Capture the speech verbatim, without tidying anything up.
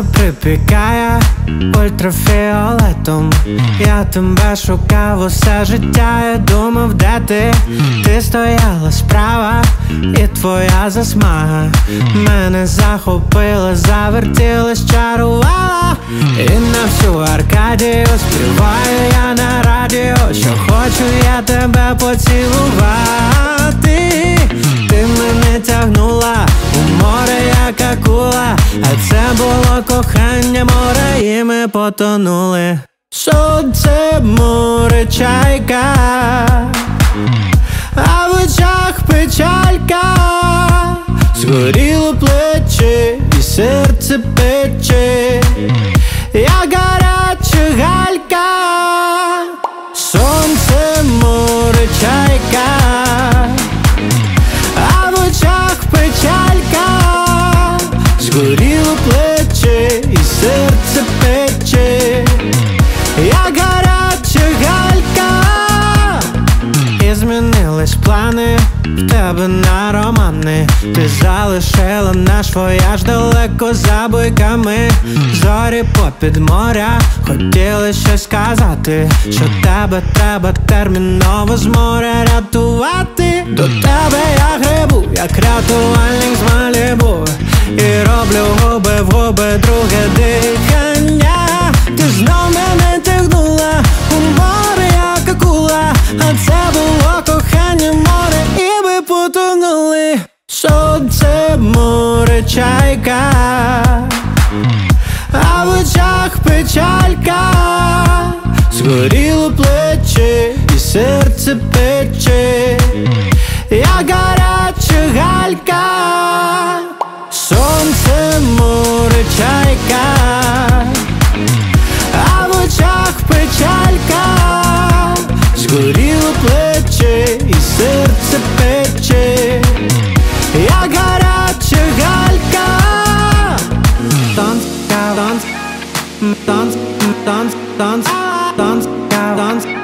Сонце припікає ультрафіолетом. Я тебе шукав усе життя і думав, де ти. Ти стояла справа, і твоя засмага мене захопила, завертілась, чарувала. І на всю Аркадію співаю я на радіо, що хочу я тебе поцілувати. Ти мене тягнула у море, як акула, а це було кохання море, і ми потонули. Сонце, море, чайка, а в очах печалька. Згоріло плече і серце пече, як гаряча галька. Сонце, море, чайка, а в очах печалька. Згоріло плече і серце пече, як гаряча галька. І змінились плани в тебе на романи. Ти залишила наш вояж далеко за буйками. Зорі попід моря хотіли щось сказати, що тебе треба терміново з моря рятувати. До тебе я грибу, як рятувальник з Малібу, і роблю губи в губи друге дихання. Ти знов мене тягнула у море, як акула, а це було кохання море, і ми потонули. Сонце, море, чайка, а в очах печалька. Згоріло плече і серце пече, як гаряча галька. Сонце, море, чайка, а в очах печалька. Згоріло плече і серце пече, як гаряча галька. Танц, танц, танц, танц, танц, танц, танц.